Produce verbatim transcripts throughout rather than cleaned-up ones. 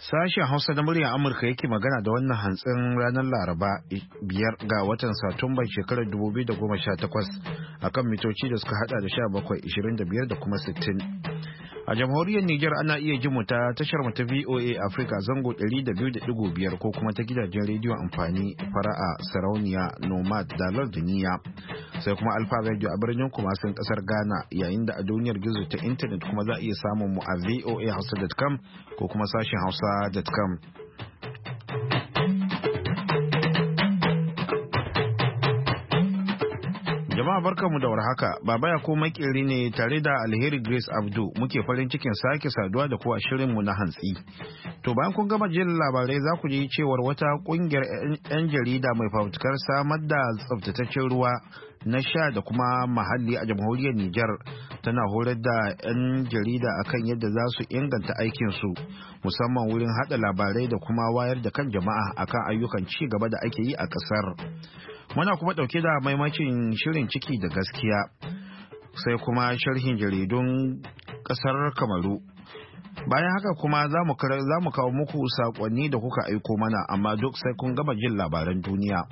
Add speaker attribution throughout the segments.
Speaker 1: Sashen Hausa na muryar Amurka yake magana da wannan hantsin ranar Laraba biyar ga watan Satumban shekarar dubu biyu da goma sha takwas akan mitoci da suka hada da sha bakwai, ishirin da biyar da kuma sittin. A jamhuriyar Nijar ana iya jin mu ta tashar mu ta V O A Africa zango ɗari da biyu da ɗigo biyar ko kuma ta gidajen rediyon amfani fara'a, sarauniya, nomad, dalar da niya. Sai kuma Alfa Radio a birnin Kumasin kasar Ghana, yayin da a duniyar gizo ta intanet kuma za a iya samun mu a voa hausa dot com ko kuma sashen hausa dot com. Jama'a barkanmu da warhaka, Baba ya ko makeri ne tare da Alheri Grace Abdu muke farin cikin sake saduwa da ku a shirinmu na hantsi. To bayan kun gama jin labarai za ku ji cewar wata kungiyar 'yan jarida mai fafutukar samar da tsaftataccen ruwa na sha da kuma muhalli a jamhuriyar Nijar tana horar da 'yan jarida akan yadda za su inganta aikinsu musamman wurin hada labarai da kuma wayar da kan jama'a akan ayyukan ci gaba da ake yi a kasar. Muna kuma ɗauke da maimacin shirin ciki da gaskiya sai kuma sharhin jaridun ƙasar Kamaru. Bayan haka kuma za mu kawo muku saƙonni da kuka aiko mana, amma duk sai kun gama jin labaran duniya.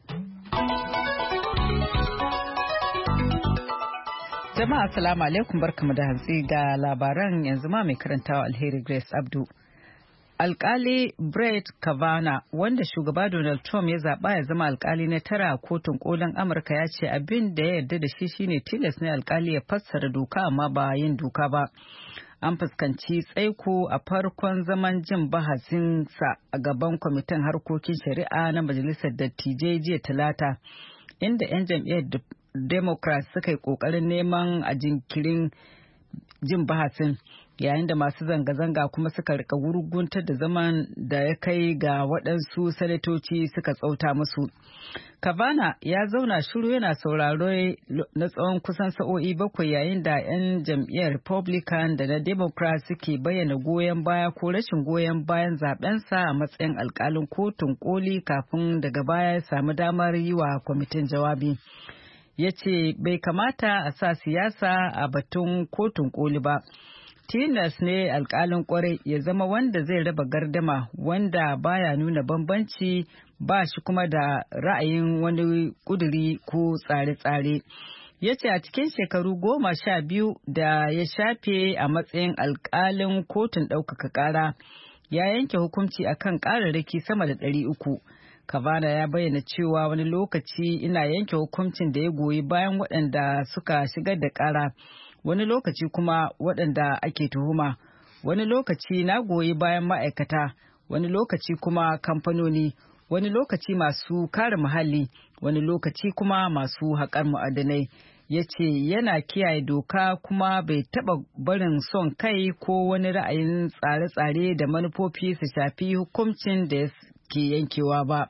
Speaker 2: Jama'a assalamu alaikum, barkamu da hantsi ga labaran, yanzu ma mai karantawa Alheri Grace Abdu. Alkali Brett Kavanaugh, wanda shugaba Donald Trump ya zaɓa ya zama alkali na tara a kotun kolin Amurka, ya ce abin da ya yarda da shi shine tilas ne alkali ya fassara doka amma ba yin doka ba. An fuskanci tsaiko a farkon zaman jin bahasinsa a gaban kwamitin harkokin shari'a na majalisar dattijai jiya Talata, inda 'yan jam'iyyar Democrats suka yi ƙoƙarin neman a jinkirin jin bahasin, yayin da masu zanga-zanga kuma suka rika gurguntar da zaman da ya kai ga waɗansu sanatoci suka tsauta musu. Kavanaugh ya zauna shiru yana sauraro na tsawon kusan sa'o'i bakwai, yayin da 'yan jam'iyyar Republican da na Democrat suke bayyana goyon baya ko rashin goyon bayan zabensa a matsayin alkalin kotun koli, kafin daga baya ya samu damar yi wa kwamitin jawabi. Ya ce bai kamata a sa siyasa a batun kotun koli ba. Tilas ne alkalin kwarai ya zama wanda zai raba gardama, wanda baya nuna bambanci, ba shi kuma da ra'ayin wani kuduri ko tsare-tsare. Ya ce a cikin shekaru goma sha biyu da ya shafe a matsayin alkalin kotun ɗaukaka ƙara, ya yanke hukunci akan ƙararraki sama da ɗari uku. Kavanaugh ya bayyana cewa wani lokaci ina yanke hukuncin da ya goyi bayan waɗanda suka shigar da ƙara, wani lokaci kuma waɗanda ake tuhuma, wani lokaci na goyi bayan ma'aikata, wani lokaci kuma kamfanoni, wani lokaci masu kare muhalli, wani lokaci kuma masu haƙar ma'adanai. Ya ce yana kiyaye doka kuma bai taɓa barin son kai ko wani ra'ayin tsare-tsare da manufofi su shafi hukuncin da ke yankewa ba.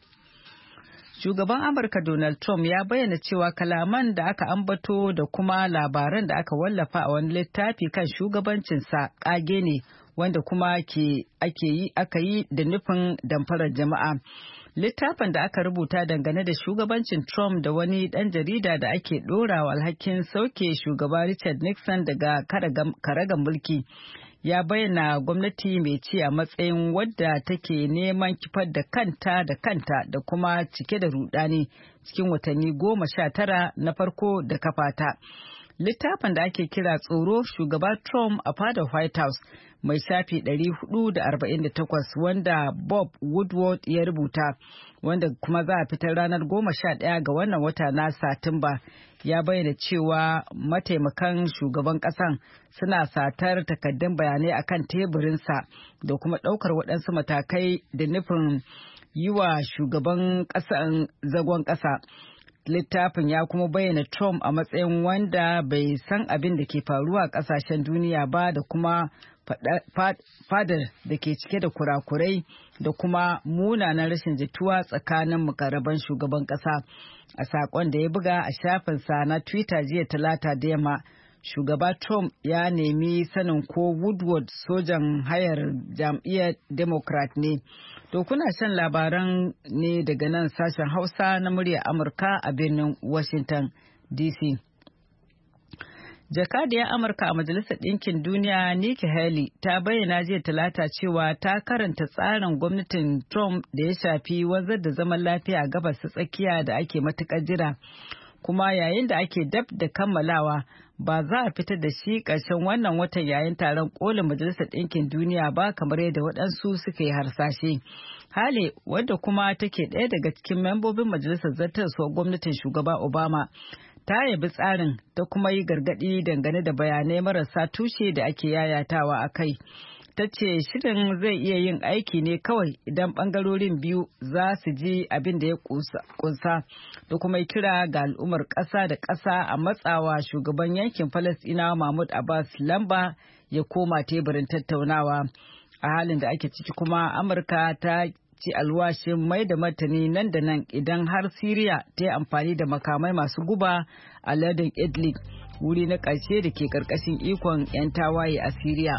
Speaker 2: Shugaban Amurka Donald Trump ya bayyana cewa kalaman da aka ambato da kuma labaran da aka wallafa a wani littafi kan shugabancinsa ƙage ne, wanda kuma ke ake yi aka yi da nufin damfarar jama'a. Littafin da aka rubuta dangane da shugabancin Trump da wani ɗan jarida da ake ɗorawa alhakin sauke shugaba Richard Nixon daga karagan mulki ya bayyana gwamnati mai ci a matsayin wadda take neman kifar da kanta da kanta da kuma cike da rudani cikin watanni goma sha tara na farko da kafata. Littafin da ake kira Tsoro Shugaba Trump a fadar White House mai shafi ɗari hudu da arba'in da takwas, wanda Bob Woodward ya rubuta, wanda kuma za a fitar ranar goma sha ɗaya ga wannan wata na Satumba, ya bayyana cewa mataimakan shugaban ƙasan suna satar takaddun bayanai akan teburinsa da kuma ɗaukar waɗansu matakai da nufin yi wa shugaban ƙasan zagon ƙasa. Littafin ya kuma bayyana Trump a matsayin wanda bai san abin da ke faruwa a ƙasashen duniya ba, da kuma fadar da ke cike da kurakurai da kuma munanan rashin jituwa tsakanin mukarraban shugaban ƙasa. A saƙon da ya buga a shafinsa na Twitter jiya Talata da yamma, shugaba Trump ya nemi sanin ko Woodward sojan hayar jam'iyyar Democrat ne. To kuna shan labaran ne daga nan sashen Hausa na muryar Amurka a birnin Washington D C. Jakadiyar Amurka a Majalisar Ɗinkin Duniya Nikki Haley ta bayyana jiya Talata cewa ta karanta tsarin gwamnatin Trump da ya shafi wanzar da zaman lafiya a gabas ta tsakiya da ake matuƙar jira. Kuma yayin da ake dab da kammalawa ba za a fitar da shi ƙarshen wannan watan yayin taron kolin Majalisar Ɗinkin Duniya ba kamar yadda waɗansu suka yi harsashe. Haley wadda kuma take ɗaya daga cikin membobin Majalisar Zartaswar gwamnatin shugaba Obama ta yabi tsarin ta kuma yi gargaɗi dangane da bayanai marasa tushe da ake yayatawa a kai. Ta ce shirin zai iya yin aiki ne kawai idan ɓangarorin biyu za su ji abin da ya kunsa da kuma kira ga al'ummar ƙasa da ƙasa a matsawa shugaban yankin Falasɗinawa Mahmud Abbas lamba ya koma teburin tattaunawa. A halin da ake ciki kuma Amurka ta ci alwashin mai da martani nan da nan idan har Siriya ta yi amfani da makamai masu guba a lardin Idlib, wuri na ƙarshe da ke ƙarƙashin ikon 'yan tawaye a Siriya.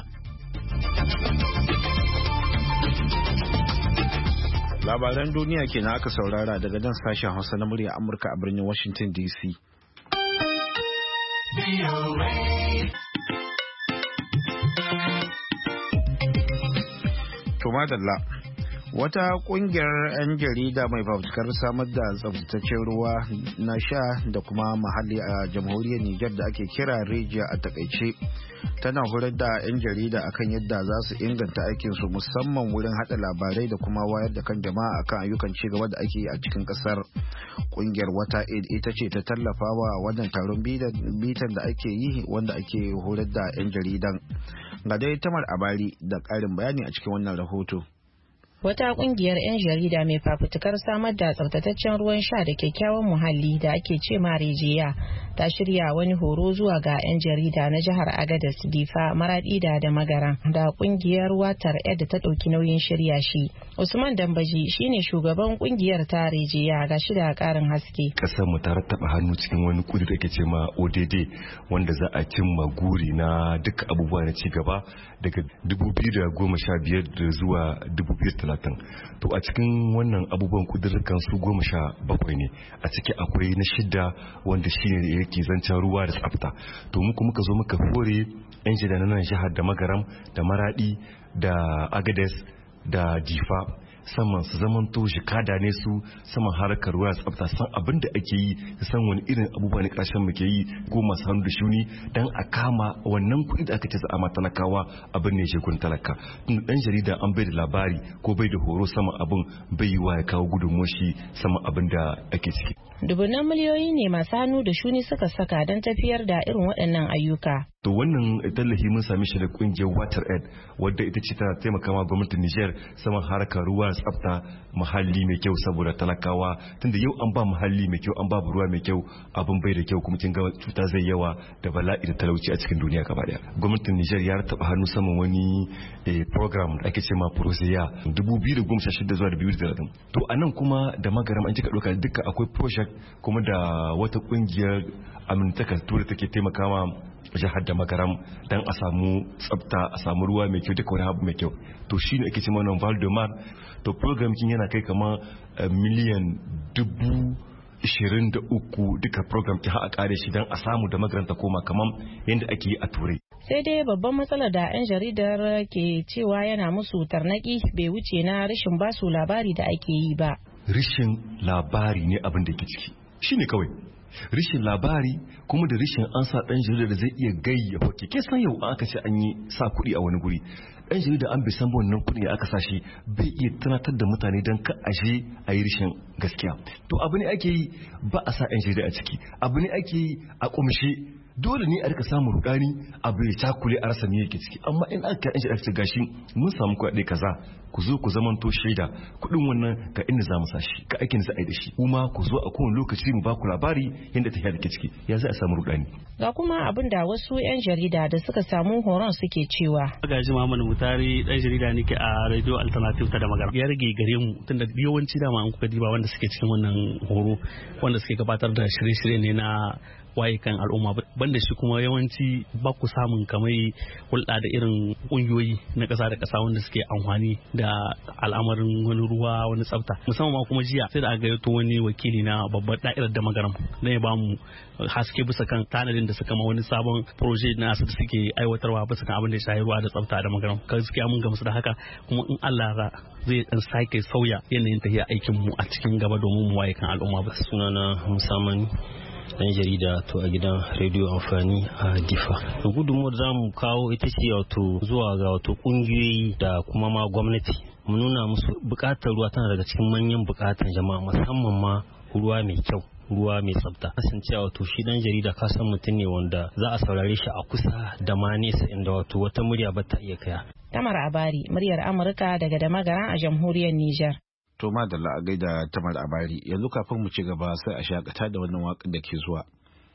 Speaker 1: Labaran duniya kenan aka saurara daga nan sashen Hausa na murya Amurka a birnin Washington D C. To madalla. Wata kungiyar 'yan jarida mai fafutukar samar da tsabtataccen ruwa na sha da kuma muhalli a jamhuriyar Nijar da ake kira Rijiya a takaice tana horar da 'yan jarida akan yadda za su inganta aikinsu musamman wurin hada labarai da kuma wayar da kan jama'a akan ayyukan cigaba da ake yi a cikin kasar. Kungiyar Wata Aid ita ce ta tallafa wa wannan taron bitan da ake yi wanda ake horar da 'yan jaridan. Ga dai Tamar Abari da ƙarin bayani a cikin wannan rahoto.
Speaker 3: Wata kungiyar 'yan jarida mai fafutukar samar da tsaftataccen ruwan sha da kyakkyawan muhalli da ake ce ma Rijiya ta shirya wani horo zuwa ga 'yan jarida na jihar Agadez, Difa, Maradi da Magaran da kungiyar Water Aid ta ɗauki nauyin shirya shi. Usman Dambaji shine shugaban kungiyar ta Rijiya ga shi da ƙarin haske.
Speaker 4: Kasar mu ta rattaba hannu cikin wani kudi da ake ce ma O D D wanda za a cimma guri na duk abubuwa na ci gaba daga dubu biyu da goma sha biyar zuwa dubu biyu da talatin. To a cikin wannan abubuwan kudurrukan su goma sha bakwai ne, a ciki akwai na shida wanda shi ne yake zancen ruwa da tsafta. To muku muka zo muka hore yan shida na nan jihar da Magaram da Maradi da Agadez da Difa saman su zaman to kada ne su saman harkar ruwa tsafta, san abin da ake yi, san wani irin abubuwa ne kasashen muke yi ko masu hannu da shuni dan a kama wannan kuɗi da aka ce za a ma talakawa abin ne shekun talaka. Tun dan jarida an bai da labari ko bai da horo sama abin bai yi wa ya kawo gudunmuwar shi sama abin da ake ciki.
Speaker 3: Dubunan miliyoyi ne masu hannu da shuni suka saka don tafiyar da irin waɗannan ayyuka.
Speaker 4: To wannan tallafi mun sami shi da kungiyar Water Aid wadda ita ce ta taimaka ma gwamnatin Niger saman harkar ruwa tsafta muhalli mai kyau saboda talakawa, tunda yau an ba muhalli mai kyau an ba ruwa mai kyau abin bai da kyau kuma kin ga cuta zai yawa da bala'i da talauci a cikin duniya gaba daya. Gwamnatin Niger ya taba hannu saman wani program da ake ce ma Proseya dubu biyu da goma sha shida zuwa dubu biyu da talatin. To anan kuma da Magaram an cika doka duka akwai project kuma da wata kungiyar amintaka tura take taimaka ma jihar da Magaram dan a samu tsafta a samu ruwa mai kyau duka wani abu mai kyau. To shi ne ake ce mana Valdemar. To program kin yana kai kama miliyan dubu ishirin da uku duka program ki a kare shi dan a samu da Magaram ta koma kaman yadda ake yi a Turai.
Speaker 3: Sai dai babban matsalar da 'yan jaridar ke cewa yana musu tarnaki bai wuce na rashin basu labari da ake yi ba.
Speaker 4: Rashin labari ne abin da ke ciki shi ne kawai. Rishin labari kuma da rishin an sa dan jarida da zai iya gayya hoke. Ke san yau aka ce an yi sa kuɗi a wani guri, dan jarida an bai san wannan kuɗi aka sa shi bai iya tunatar da mutane dan ka aje a yi rishin gaskiya. To abu ne ake yi ba a sa yan jarida a ciki, abu ne ake yi a kumshe. Dole ne a rika samun rudani abu ya cakule a rasa me yake ciki, amma in aka yi aka gashi mun samu kuɗi kaza ku zo ku zamanto shaida kuɗin wannan ga inda za mu sashi ka aikin za a yi da shi, kuma ku zo a kowane lokaci mu ba ku labari yadda ta yadda ke ciki, ya za a samu rudani.
Speaker 3: Ga kuma abin da wasu 'yan jarida da suka samu horon suke cewa.
Speaker 5: Gaji Muhammad Mutari dan jarida nake a Radio Alternative ta da Magaram. Ya rage gare mu tunda yawanci dama an kuka diba wanda suke cikin wannan horo wanda suke gabatar da shirye-shirye ne na waye kan al'umma, banda shi kuma yawanci ba ku samun kamar hulɗa da irin ƙungiyoyi na ƙasa da ƙasa wanda suke amfani da da al'amarin wani ruwa wani tsafta musamman ma kuma jiya sai da aka gayyato wani wakili na babbar da'irar da magaram da ya bamu haske bisa kan tanadin da suka ma wani sabon project na su da suke aiwatarwa bisa kan abin da ya shafi ruwa da tsafta da magaram gaskiya mun gamsu da haka kuma in Allah ya zai dan sake sauya yanayin tafiya aikin mu a cikin gaba domin mu waye kan al'umma ba.
Speaker 6: Sunana musamman dan jarida to a gidan rediyo amfani a Difa. Gudunmuwar za mu kawo ita ce wato zuwa ga wato kungiyoyi da kuma ma gwamnati mu nuna musu bukatar ruwa tana daga cikin manyan bukatan jama'a musamman ma ruwa mai kyau ruwa mai tsafta. Kasancewa wato shi dan jarida ka san mutum ne wanda za a saurare shi a kusa da ma nesa inda wato wata murya ba ta iya kaya.
Speaker 3: Tamar Abari, muryar Amurka daga Damagara a jamhuriyar Nijar.
Speaker 1: To madalla a gaida Tamar Abari, yanzu kafin mu ci gaba sai a shakata da wannan waƙar da ke zuwa.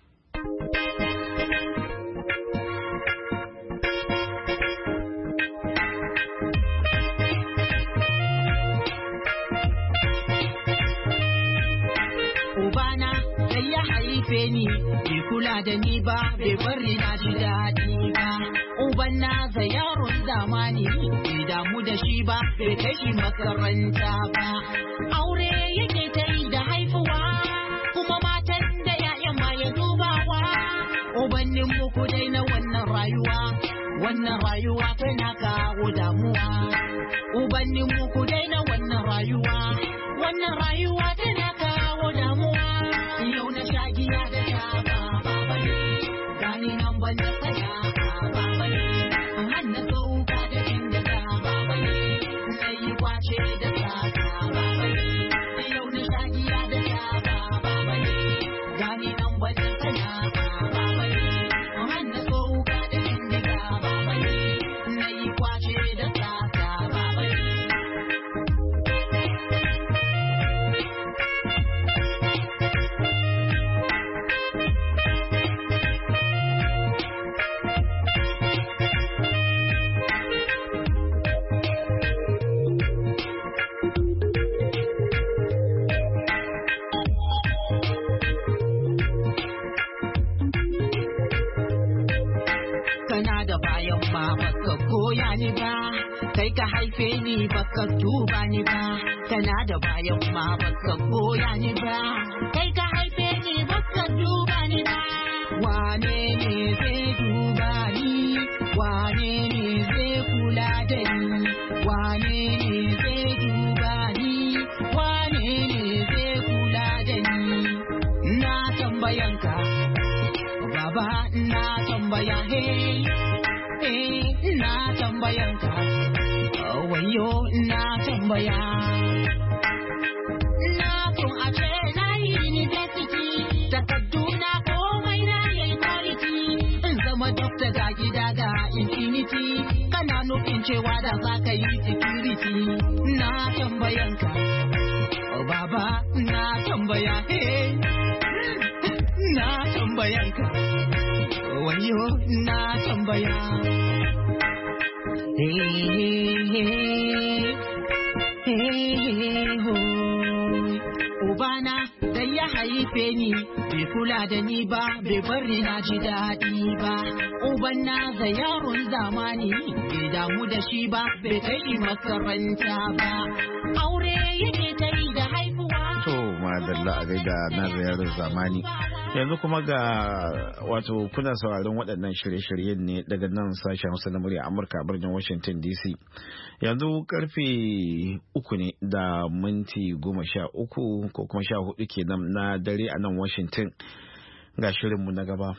Speaker 7: Ubana sai ya haife ni, bai kula da ni ba, bai bari na ji daɗi ba. Uban na za yaron zamani, bai damu da shi ba, bai kai shi makaranta ba. Aure yake ta yi da haifuwa, kuma matan da ya'yan ma ya dubawa. Ubannin muku dai na wannan rayuwa, wannan rayuwa tana kawo damuwa. Ubannin muku dai na wannan rayuwa, wannan rayuwa tana kawo damuwa. Yau na sha giya da sha ba ba ne, gani nan ban da saya ba ba ne, hannu sauka da inda da ba ba ne, sai kwace da sata ba ba ne. Yau na sha giya da sha ba ba ne, gani nan ban da saya ba ba ne, hannu sauka da inda da ba ba ne, sai kwace da sata ba ba ne. Kana da bayan ma baka goya ni ba, kai ka haife ni baka duba ni ba. Kana da bayan ma baka goya ni ba, kai ka haife ni baka duba ni ba. Wane ne zai duba ni, wane ne zai kula da ni, wane ne zai duba ni, wane ne zai kula da ni. Na tambayanka baba, na tambaya hey, hey, na tambayanka wayo, na tambaya. Na so a ce na yi university, takardu na komai na yi quality, in zama doctor ga gida ga infinity, kana nufin cewa da za ka yi security. Na tambayanka baba, na tambaya hey, na tambayanka wayo, na tambaya. Hey, hey, hey, ho. Ubana da ya haife ni, bai kula da ni ba, bai bari na ji daɗi ba. Uban na za yaron zamani, bai damu da shi ba, bai kai shi makaranta ba. Aure yake ta yi da haifuwa.
Speaker 1: To madalla a gaida na yaron zamani. Yanzu kuma ga wato kuna sauraron waɗannan shirye-shiryen ne daga nan sashen Hausa na murya Amurka a birnin Washington D C. Yanzu karfe uku ne da minti goma sha uku ko kuma sha hudu kenan na dare a nan Washington. Ga shirinmu na gaba.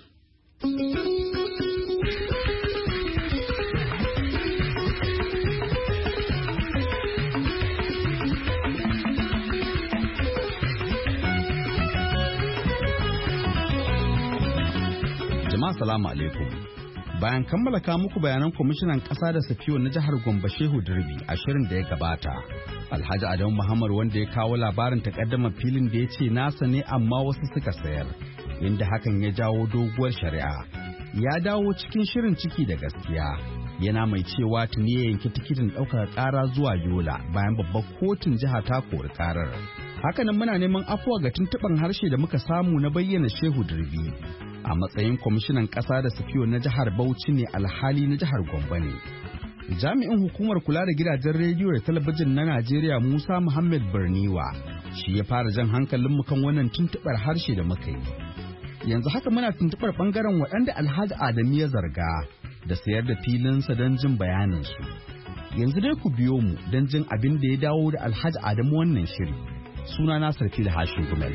Speaker 8: Jama'a salamu alaikum. Bayan kammala ka muku bayanan kwamishinan ƙasa da safiyo na jihar Gombe Shehu Dirbi a shirin da ya gabata, Alhaji Adamu Muhammad wanda ya kawo labarin takaddama filin da ya ce nasa ne amma wasu suka sayar, inda hakan ya jawo doguwar shari'a. Ya dawo cikin shirin ciki da gaskiya, yana mai cewa tuni ya yanki tikitin ɗaukar ƙara zuwa Yola bayan babbar kotun jiha ta kori ƙarar. Hakanan muna neman afuwa ga tuntuɓan harshe da muka samu na bayyana Shehu Dirbi a matsayin kwamishinan ƙasa da safiyo na jihar Bauchi ne alhali na jihar Gombe ne. Jami'in hukumar kula da gidajen rediyo da talabijin na Najeriya Musa Muhammad Barniwa shi ya fara jan hankalinmu kan wannan tuntuɓar harshe da muka yi. Yanzu haka muna tuntuɓar ɓangaren waɗanda Alhaji Adamu ya zarga da sayar da filinsa don jin bayaninsu. Yanzu dai ku biyo mu don jin abin da ya dawo da Alhaji Adamu wannan shiri. Suna na Sarfil Hashin Gumel.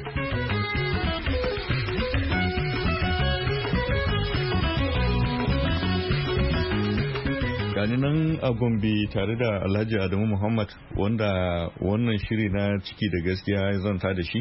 Speaker 9: Gani nan a Gombe tare da Alhaji Adamu Muhammad wanda wannan shiri na ciki da gaskiya ya zanta da shi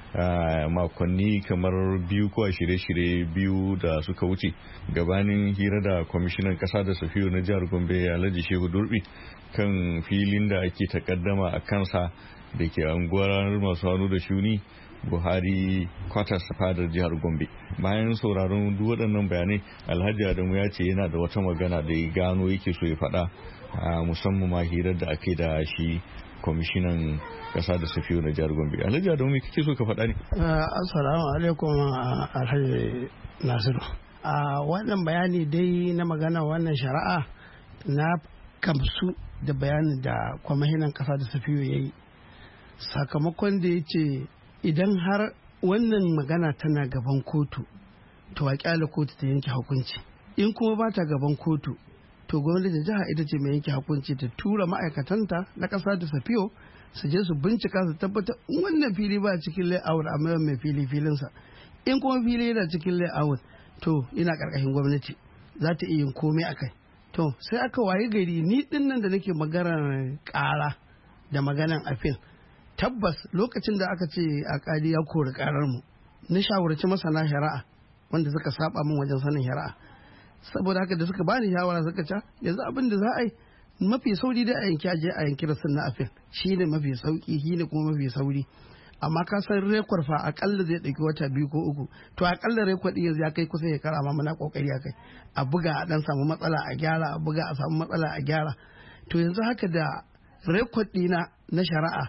Speaker 9: a makonni kamar biyu ko shirye-shirye biyu da suka wuce gabanin hira da kwamishinan kasa da safiyo na jihar Gombe Alhaji Shehu Durbi kan filin da ake takaddama a kansa da ke anguwar masu hannu da shuni Buhari kwatas fadar jihar Gombe. Bayan sauraron duk waɗannan bayanai Alhaji Adamu ya ce yana da wata magana da ya gano yake so ya faɗa a musamman ma hirar da ake da shi kwamishinan kasa da safiyo na jihar Gombe. Alhaji Adamu me kake so ka faɗa ne?
Speaker 10: Assalamu alaikum Alhaji Nasiru. A wannan bayani dai na magana wannan shari'a na kamsu da bayanin da kwamishinan kasa da safiyo ya yi sakamakon da ya ce idan har wannan magana tana gaban kotu to a kyale kotu ta yanke hukunci, in kuma ba ta gaban kotu to gwamnati jiha ita ce mai yanke hukunci ta tura ma'aikatanta na ƙasa da safiyo su je su bincika su tabbatar wannan fili ba cikin layout a mayan mai fili filinsa, in kuma fili yana cikin layout to ina ƙarƙashin gwamnati za ta iya yin komai a kai. To sai aka waye gari ni din nan da nake maganar ƙara da maganar afil, tabbas lokacin da aka ce alƙali ya kori karar mu na shawarci masana shari'a wanda suka saba min wajen sanin shari'a, saboda haka da suka bani shawara suka ce yanzu abin da za a yi mafi sauri da a yanki aje a yanki rasin na afil shine mafi sauki shine kuma mafi sauri, amma ka san rekwar fa akalla zai ɗauki wata biyu ko uku, to akalla rekwar ɗin ya kai kusa shekara amma muna kokari a kai a buga a dan samu matsala a gyara a buga a samu matsala a gyara. To yanzu haka da rekwar ɗina na shari'a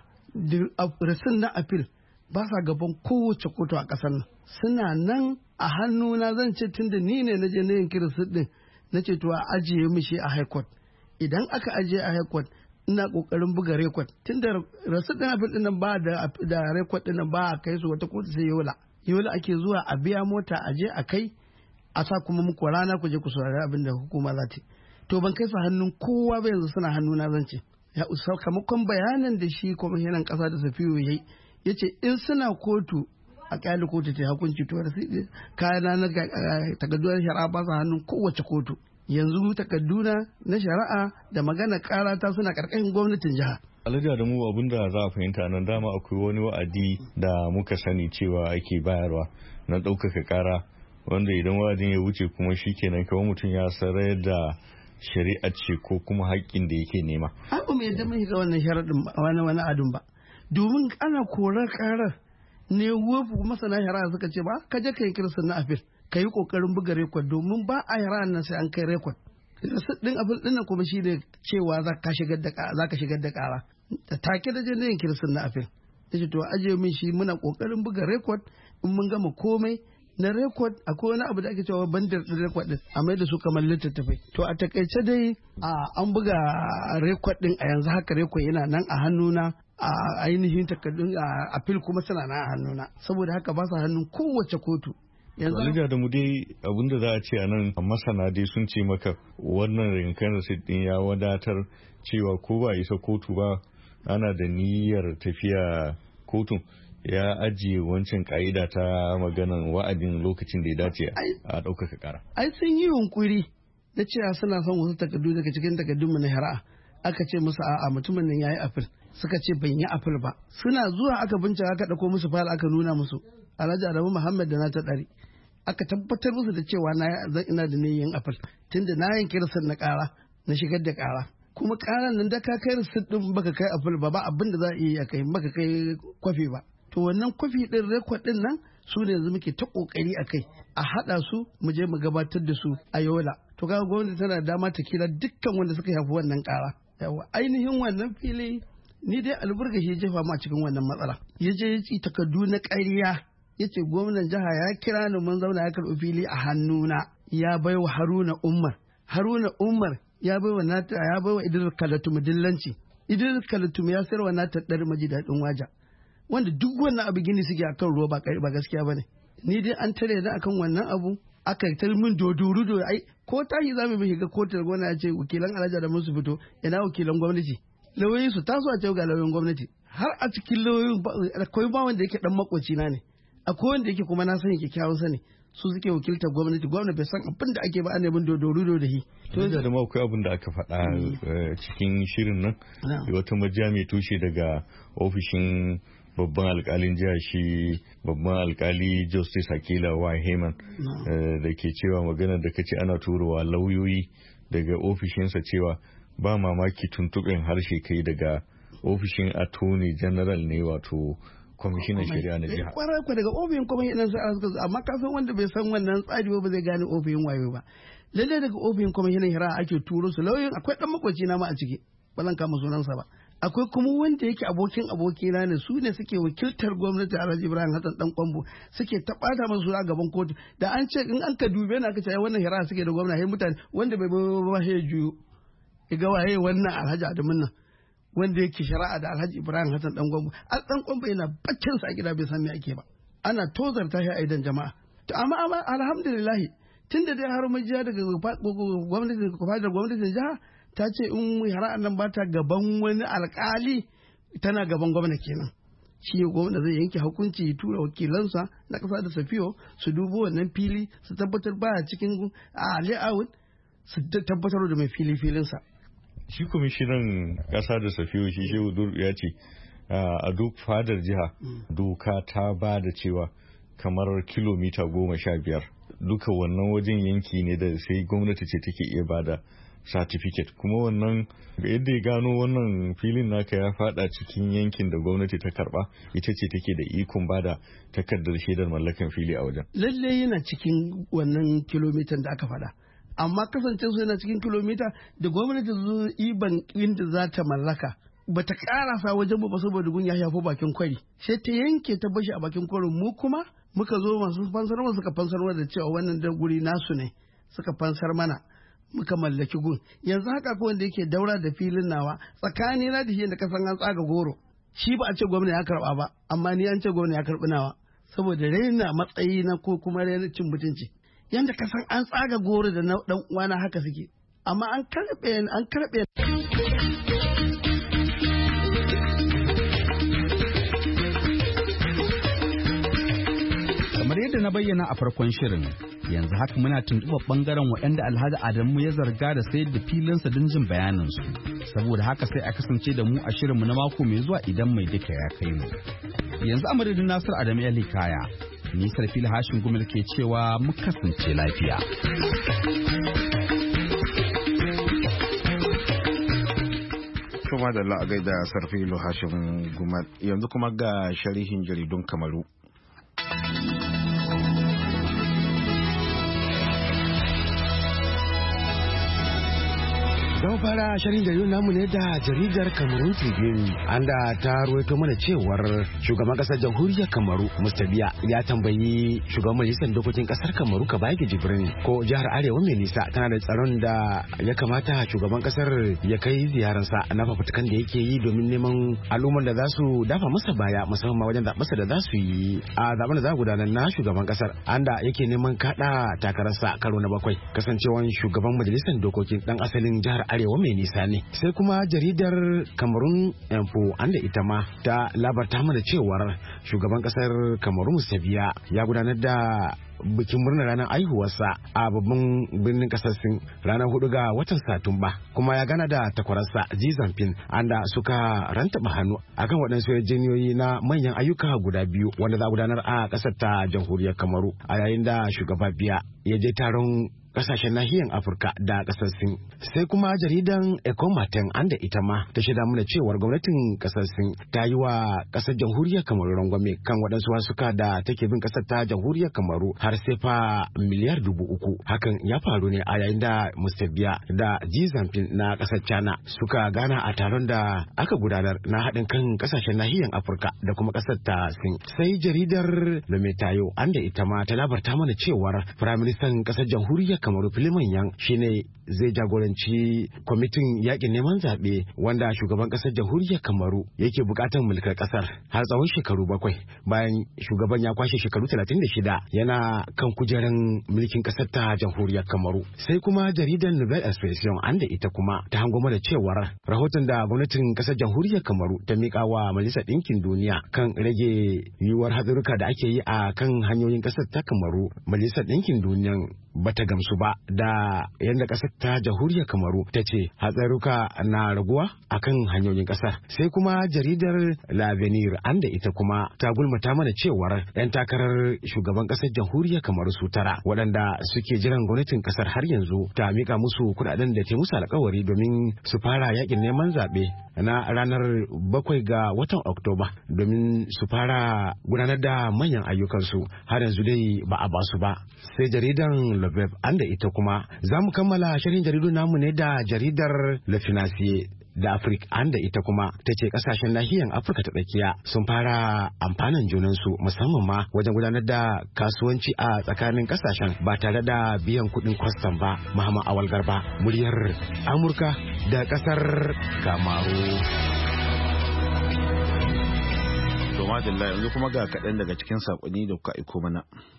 Speaker 10: rasin na apil ba sa gaban kowace kotu a ƙasar nan, suna nan a hannuna. Zan ce tun da ni ne na je na yanki rasit ɗin na ce to a ajiye mishi a high court, idan aka ajiye a high court ina kokarin buga rekod tun da rasit ɗin apil ɗin nan ba da rekod ɗin nan ba a kai su wata kotu sai yola yola ake zuwa a biya mota a je a kai a sa kuma muku rana ku je ku saurari abin da hukuma za ta yi. To ban kai su hannun kowa ba, yanzu suna hannuna zan ce. Ya sakamakon bayanan da shi kwamishinan kasa da safiyo ya yi ya ce in suna kotu a kyali kotu ta hukunci to kayana na takaddunar shari'a ba su hannun kowace kotu. Yanzu takadduna na shari'a da magana karata suna karkashin gwamnatin jiha.
Speaker 9: Alhaji Adamu, abin da za a fahimta nan dama akwai wani wa'adi da muka sani cewa ake bayarwa na ɗaukaka kara wanda idan wa'adin ya wuce kuma shi kenan kawai mutum ya sarayar da shari'a ce ko kuma haƙƙin da yake nema.
Speaker 10: Abu mai da mai ga wannan sharaɗin wani wani adun ba. Domin ana korar karar ne wofu masana shari'a suka ce ba ka je ka yi kirsin na afil ka yi ƙoƙarin buga rekod domin ba a shari'a nan sai an kai rekod. Rasit ɗin afil ɗin nan kuma shi ne cewa za ka shigar da ƙara. Da take da je yin kirsin na afil. Ya ce to ajiye min shi muna ƙoƙarin buga rekod in mun gama komai na rekod akwai wani abu da ake cewa bandar din rekod din a mai da su kamar littattafai. To a takaice dai an buga rekod din a yanzu haka rekod yana nan a hannuna a ainihin takardun a fil kuma suna nan a hannuna saboda haka ba su hannun kowace kotu.
Speaker 9: Yanzu da mu dai abinda za a ce a nan masana dai sun ce maka wannan rinkan rasit din ya wadatar cewa ko ba isa kotu ba ana da niyyar tafiya kotun. Ya ajiye wancan ka'ida ta maganan wa'adin lokacin da ya dace a ɗaukaka ƙara.
Speaker 10: Ai sun yi yunkuri da cewa suna son wasu takardu daga cikin takardunmu na shari'a. Aka ce musu a'a mutumin nan ya yi afil. Suka ce ban yi afil ba. Suna zuwa aka bincika aka ɗauko musu fayil aka nuna musu. Alhaji Adamu Muhammad da na ta ɗari. Aka tabbatar musu da cewa na ina da niyyar afil. Tunda na yanki rasit na ƙara na shigar da ƙara. Kuma ƙaran nan da ka kai rasit ɗin baka kai afil ba ba abin da za a iya kai baka kai kwafi ba. To wannan kwafi ɗin rekod ɗin nan su ne yanzu muke ta ƙoƙari a kai a haɗa su mu je mu gabatar da su a yola. To kaga gwamnati tana da dama ta kira dukkan wanda suka yafi wannan ƙara. Yawa ainihin wannan fili ni dai alburga shi jefa ma cikin wannan matsala. Ya je ya ci takardu na ƙarya ya ce gwamnan jiha ya kira ni mun zauna ya karɓi fili a hannuna ya bai wa Haruna Umar. Haruna Umar ya bai wa nata ya bai wa Idris Kalatum dillanci. Idris Kalatum ya sayar wa nata ɗari maji daɗin waja. Wanda duk wannan abu gini suke akan ruwa ba ba gaskiya bane. Ni dai an tare da akan wannan abu aka yi min dodoro do ai ko tashi za mu bi shiga kotar gona ya ce wakilan Alhaji da musu fito ina wakilan gwamnati. Lauyoyi su taso a ce ga lauyoyin gwamnati. Har a cikin lauyoyin akwai ba wanda yake dan makoci na ne. Akwai wanda yake kuma na sani kyakkyawan sani. Su suke wakiltar gwamnati gwamnati bai san abin da ake ba ana bin dodoro da shi.
Speaker 9: To da ma akwai abin da aka faɗa cikin shirin nan wata majiya mai tushe daga ofishin babban alkalin jiha shi babban alkali Justice Akila Y. Heman da ke cewa maganar da kace ana turowa lauyoyi daga ofishinsa cewa ba mamaki tuntuɓin harshe kai daga ofishin Attorney General ne wato kwamishinan shari'a na jiha.
Speaker 10: Kwarar kwa daga ofishin kwamishinan shari'a suka zo amma kasan wanda bai san wannan tsari ba zai gane ofishin wayo ba. Lallai daga ofishin kwamishinan shari'a ake turo su lauyoyin akwai dan makwaci na ma a ciki ba zan kama sunansa ba. Akwai kuma wanda yake abokin abokina ne su ne suke wakiltar gwamnati Alhaji Ibrahim Hassan dan Kwambo suke tabata masu a gaban kotu da an ce in an ka dube na ka ce wannan shari'a suke da gwamnati sai mutane wanda bai ba sai juyo ga waye wannan Alhaji Adamu nan wanda yake shari'a da Alhaji Ibrahim Hassan dan Kwambo al dan Kwambo yana baccin sa a gida bai san me ake ba ana tozarta shi a idan jama'a to amma amma alhamdulillah tunda dai har mun jiya daga gwamnati fadar gwamnatin jiha ta ce in hara'an nan ba ta gaban wani alkali tana gaban gwamna kenan shi gwamna zai yanke hukunci ya tura wakilansa na kasa da safiyo su dubo wannan fili su tabbatar baya cikin a layout su tabbatar da mai fili filinsa.
Speaker 9: Shi kwamishinan kasa da safiyo shi shehu dur ya ce a duk fadar jiha doka ta ba da cewa kamar kilomita goma sha biyar duka wannan wajen yanki ne da sai gwamnati ce take iya bada certificate kuma wannan yadda ya gano wannan filin naka ya fada cikin yankin da gwamnati ta karba ita ce take da ikon bada takardar shaidar mallakan fili a wajen.
Speaker 10: Lalle yana cikin wannan kilomitan da aka fada amma kasance su yana cikin kilomita da gwamnati zo iban inda za ta mallaka bata karasa wajen ba saboda gun ya shafi bakin kwari sai ta yanke ta bashi a bakin kwarin mu kuma muka zo masu fansarwa suka fansarwa da cewa wannan da guri nasu ne suka fansar mana muka mallaki gun yanzu haka ko wanda yake daura da filin nawa tsakani na da shi da kasan an tsaga goro shi ba a ce gwamnati ya karba ba amma ni an ce gwamnati ya karbi nawa saboda raina matsayi na ko kuma raina cin mutunci yanda kasan an tsaga goro da na dan uwana haka suke amma an karbe an karbe
Speaker 8: kamar yadda na bayyana a farkon shirin yanzu haka muna tuntuɓar ɓangaren waɗanda Alhaji Adamu ya zarga da sayar da filinsa don jin bayanansu saboda haka sai a kasance da mu a shirinmu na mako mai zuwa idan mai duka ya kai mu yanzu a madadin Nasir Adamu ya likaya ni Sarfil Hashin Gumel ke cewa mu kasance lafiya.
Speaker 1: Kuma da la'agai da Sarfil Hashin Gumel yanzu kuma ga sharihin jaridun Kamaru.
Speaker 11: Don fara shirin jaridar namu ne da jaridar Cameroon Tribune an da ta ruwaito mana cewar shugaban kasar jamhuriyar Kamaru Mustabiya ya tambayi shugaban majalisar dokokin kasar Kamaru Kabayige Jibrin ko jihar Arewa mai nisa tana da tsaron da ya kamata shugaban kasar ya kai ziyararsa na fafutukan da yake yi domin neman al'ummar da za su dafa masa baya musamman wajen zaɓarsa da za su yi a zaɓen da za gudanar na shugaban kasar an da yake neman kaɗa takararsa karo na bakwai kasancewan shugaban majalisar dokokin ɗan asalin jihar Arewa mai nisa ne sai kuma jaridar Cameroon Info an da ita ma ta labarta mana cewar shugaban kasar Cameroon Mustabiya ya gudanar da bikin murnar ranar aihuwarsa a babban birnin kasar Sin ranar hudu ga watan Satumba kuma ya gana da takwararsa Jinping anda suka rantaba hannu akan waɗansu yarjejeniyoyi na manyan ayyuka guda biyu wanda za a gudanar a ƙasar ta jamhuriyar Kamaru a yayin da shugaba Biya ya je taron kasashen nahiyar Afirka da kasar Sin. Sai kuma jaridan Ecomaten an da ita ma ta shaida mana cewar gwamnatin kasar Sin ta yi wa kasar jamhuriyar Kamaru rangwame kan waɗansu wasuka da take bin kasar ta jamhuriyar Kamaru har sai fa miliyar dubu uku. Hakan ya faru ne a yayin da Mustabiya da Jinping na kasar China suka gana a taron da aka gudanar na haɗin kan kasashen nahiyar Afirka da kuma kasar ta Sin. Sai jaridar Le Metayo an da ita ma ta labarta mana cewar Firaministan kasar jamhuriyar Kamaru Filiman Yan shine zai jagoranci kwamitin yakin neman zaɓe wanda shugaban ƙasar jamhuriyar Kamaru yake buƙatar mulkar ƙasar har tsawon shekaru bakwai bayan shugaban ya kwashe shekaru talatin da shida yana kan kujerar mulkin ƙasar ta jamhuriyar Kamaru. Sai kuma jaridar Nouvelle Expression an da ita kuma ta hango mana cewar rahoton da gwamnatin ƙasar jamhuriyar Kamaru ta miƙa wa Majalisar Ɗinkin Duniya kan rage yiwuwar hatsarurruka da ake yi a kan hanyoyin ƙasar ta Kamaru. Majalisar Ɗinkin Duniya bata gamsu ba da yadda ƙasar ta jamhuriyar Kamaru ta ce hatsaruka na raguwa akan hanyoyin ƙasar. Sai kuma jaridar L'Avenir an da ita kuma ta gulmata mana cewar 'yan takarar shugaban ƙasar jamhuriyar Kamaru su tara waɗanda suke jiran gwamnatin ƙasar har yanzu ta mika musu kuɗaɗen da ta musu alƙawari domin su fara yakin neman zaɓe na ranar bakwai ga watan Oktoba domin su fara gudanar da manyan ayyukansu har yanzu dai ba a basu ba. Sai jaridan Le Web an da ita kuma za mu kammala shirin jaridu namu ne da jaridar Le Financier da Afirka an da ita kuma ta ce kasashen nahiyar Afirka ta tsakiya sun fara amfanin junansu musamman ma wajen gudanar da kasuwanci a tsakanin kasashen ba tare da biyan kuɗin kwastam ba. Muhammad Awal Garba, muryar Amurka da ƙasar Kamaru.
Speaker 1: To madalla yanzu kuma ga kaɗan daga cikin saƙonni da kuka aiko mana.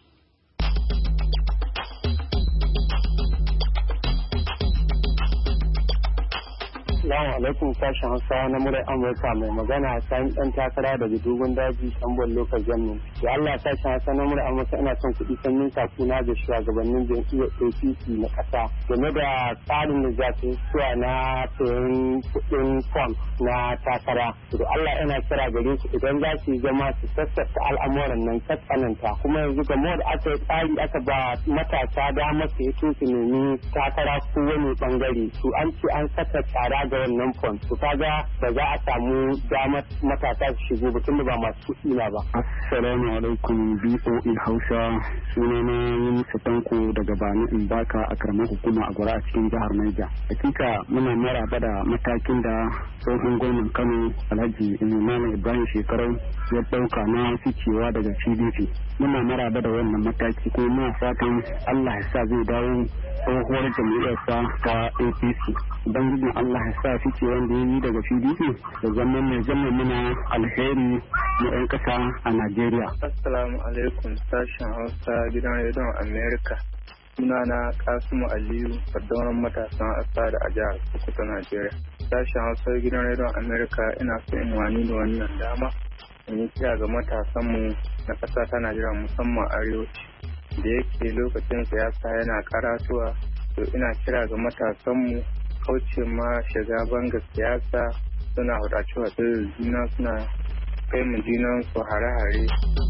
Speaker 12: Assalamu alaikum sashen Hausa na murar Amurka mai magana sani dan takara daga dogon daji Tambol Local Government. Ya Allah sashen Hausa na murar Amurka ina son kuɗi sannin sakuna da shugabannin jam'iyyar A P C na ƙasa game da tsarin da za su suwa na sayan kuɗin fam na takara. To Allah ina kira gare su idan za su yi zama su sassafta al'amuran nan katsananta kuma yanzu ga da aka yi tsari aka ba matasa damar su yi su nemi takara ko wani bangare to an ce an saka tsara ga wannan fon to kaga ba za a samu damar matasa su shigo ba tunda ba masu kuɗi na ba.
Speaker 13: Assalamu alaikum B O A Hausa, sunana Yunusa Tanko daga Bani Imbaka a karamar hukuma a Gwara a cikin jihar Niger. Hakika muna maraba da matakin da tsohon gwamnan Kano Alhaji Imam Ibrahim Shekarau ya dauka na ficewa daga P D P. Muna maraba da wannan mataki ko muna fatan Allah ya sa zai dawo tsohuwar jam'iyyarsa ta A P C. Ubangijin Allah ya sa fice wanda ya yi daga P D P da zama mai zama muna alheri na 'yan ƙasa a Najeriya.
Speaker 14: Assalamu alaikum sashen Hausa gidan rediyon Amerika. Sunana Kasimu Aliyu, Sardaunan matasan asa da a jihar Sokoto, Najeriya. Sashen Hausa gidan rediyon Amerika ina so in wani da wannan dama in yi kira ga matasanmu na ƙasa ta Najeriya musamman arewaci da yake lokacin siyasa yana karatuwa, to ina kira ga matasanmu kauce ma shiga banga siyasa suna hudace wa juna suna kai mu junan su hare-hare.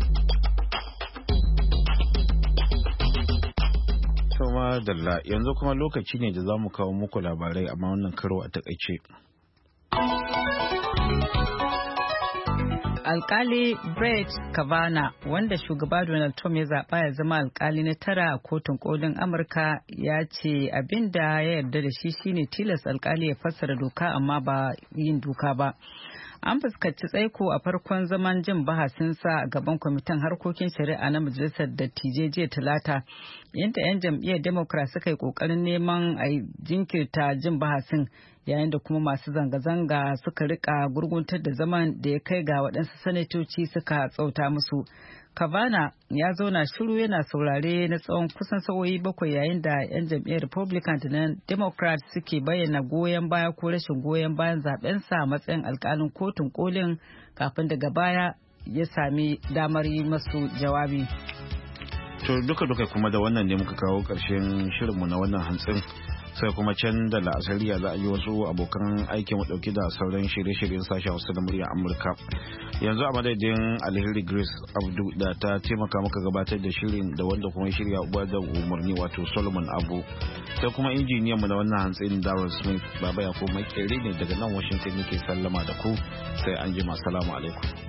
Speaker 1: Tuma dalla yanzu kuma lokaci ne da za mu kawo muku labarai amma wannan karo a takaice.
Speaker 2: Alkali Brett Kavanaugh wanda shugaba Donald Trump ya zaɓa ya zama alkali na tara a kotun kolin Amurka ya ce abin da ya yarda da shi shine tilas alkali ya fassara doka amma ba yin doka ba. An fuskanci tsaiko a farkon zaman jin bahasinsa a gaban kwamitin harkokin shari'a na majalisar dattijai jiya talata yadda 'yan jam'iyyar democrat suka yi kokarin neman a jinkirta jin bahasin yayin da kuma masu zanga-zanga suka rika gurguntar da zaman da ya kai ga waɗansu sanatoci suka tsauta musu. Kavanaugh ya zauna shiru yana saurare na tsawon kusan sa'o'i bakwai yayin da 'yan jam'iyyar Republican da na Democrat suke bayyana goyon baya ko rashin goyon bayan zabensa a matsayin alkalin kotun kolin kafin daga baya ya sami damar yi masu jawabi.
Speaker 1: To duka-duka kuma da wannan ne muka kawo ƙarshen shirinmu na wannan hantsin. Sai kuma can da la'asariya za a yi wasu abokan aikin mu dauki da sauran shirye-shiryen sashen Hausa da muryar Amurka. Yanzu a madadin Alheri Grace Abdu da ta taimaka maka gabatar da shirin da wanda kuma shirya uba da umarni wato Solomon Abu. Sai kuma injiniyan mu na wannan hantsin Darren Smith, baba ya kuma kere ne daga nan Washington yake sallama da ku sai an jima, assalamu alaikum.